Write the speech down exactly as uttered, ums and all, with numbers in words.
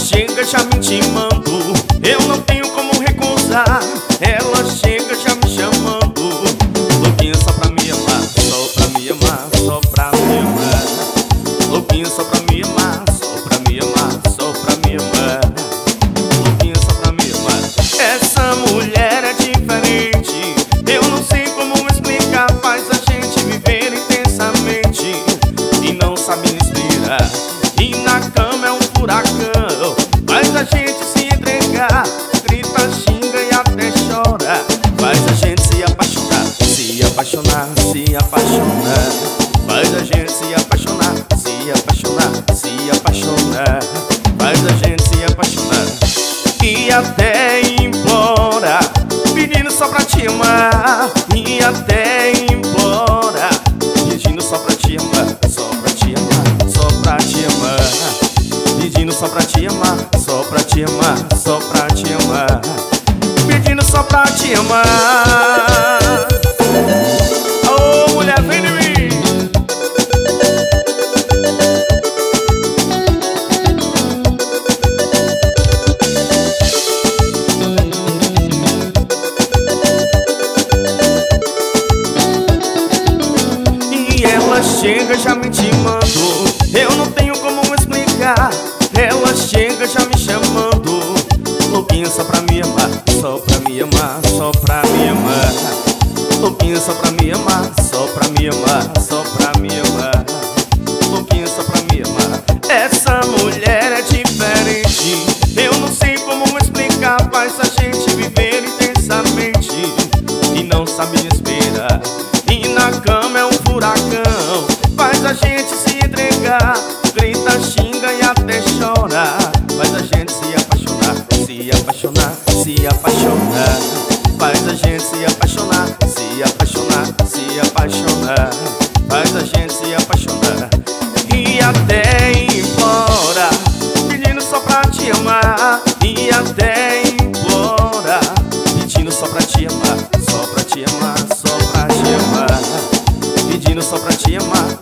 chega já me intimando, eu não tenho como recusar. Ela chega já me chamando, louquinha só pra me amar, só pra me amar, só pra me amar. Louquinha só pra me amar, só pra me amar, só pra me amar. Louquinha só pra me amar. Essa mulher é diferente, eu não sei como explicar. Faz a gente viver intensamente e não sabe inspirar. E na cama é um furacão, faz a gente se entregar. Grita, xinga e até chora, faz a gente se apaixonar, se apaixonar, se apaixonar. Faz a gente se apaixonar, se apaixonar, se apaixonar. Faz a gente se apaixonar e até implora, pedindo só pra te amar. E até implora, pedindo só pra te amar, só pra te amar, só pra te amar. Pedindo só pra te amar, só pra te amar, só pra te amar. Pedindo só pra te amar. Ô, mulher, vem de mim. E ela chega já me intimando, eu não tenho como explicar. Ela chega já me chamando, louquinha só pra me amar, só pra me amar, só pra me amar. Louquinha só pra me amar, só pra me amar, só pra me amar. Louquinha só pra me amar. Essa mulher é diferente, eu não sei como explicar. Faz a gente viver intensamente e não sabe esperar. E na cama é um furacão, faz a gente se entregar. Grita, xinga e até chora, faz a gente se apaixonar, se apaixonar, se apaixonar. Faz a gente se apaixonar, se apaixonar, se apaixonar. Faz a gente se apaixonar e até implora, pedindo só pra te amar. E até implora, pedindo só pra te amar, só pra te amar, só pra te amar. Pedindo só pra te amar,